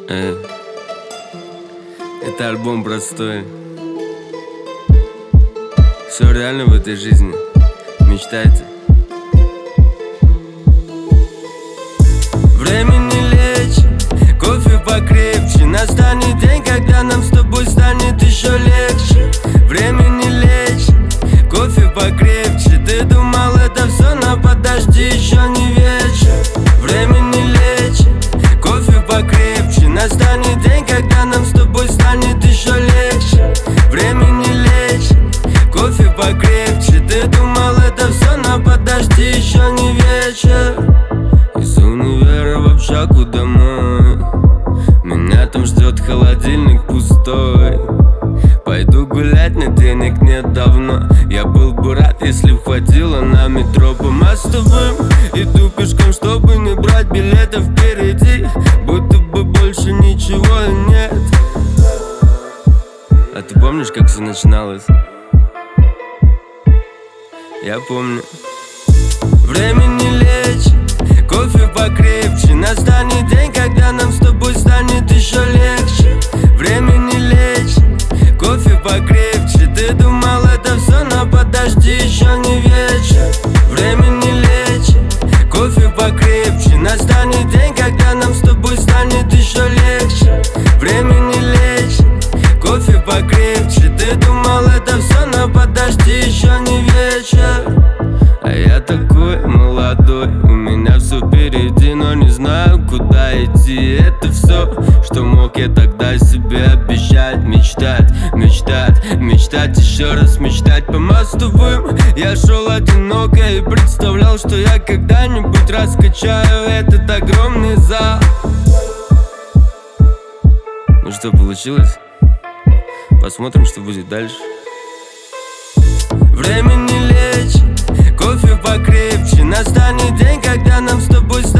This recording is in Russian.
Это альбом простой. Все реально в этой жизни. Мечтайте. Время не лечит, кофе покрепче. Настанет день, когда нам с тобой станет еще легче. Время не лечит, кофе покрепче. Ты думал, это все, но подожди, еще не вечер. Время не лечит, кофе покрепче. Настанет день, когда нам с тобой станет еще легче. Время не лечит, кофе покрепче. Ты думал, это все, но подожди, еще не вечер. Из универа в общагу домой. Меня там ждет холодильник пустой. Пойду гулять, но денег нет давно. Я был бы рад, если б хватило на метро по мостовым. Иду пешком, чтобы не брать билетов впереди. Будто бы больше ничего и нет. А ты помнишь, как все начиналось? Я помню. Время не лечит, кофе покрепче. Настанет день, когда нам с тобой станет еще легче. Время не лечит, кофе покрепче. Ты думал, это все, но подожди, еще не вечер. Время не лечит, кофе покрепче. Настанет день, когда нам с тобой станет еще легче. Время не лечит, кофе покрепче. Ты думал, это все, но подожди, еще не вечер. А я такой молодой, у меня все впереди, но не знаю, куда идти. Это все, что мог я тогда себе обещать. Мечтать, мечтать, мечтать, еще раз мечтать по мостовым. Я шел одиноко и представлял, что я когда-нибудь раскачаю этот огромный зал. Ну что, получилось? Посмотрим, что будет дальше. Время не лечит, кофе покрепче. Настанет день, когда нам с тобой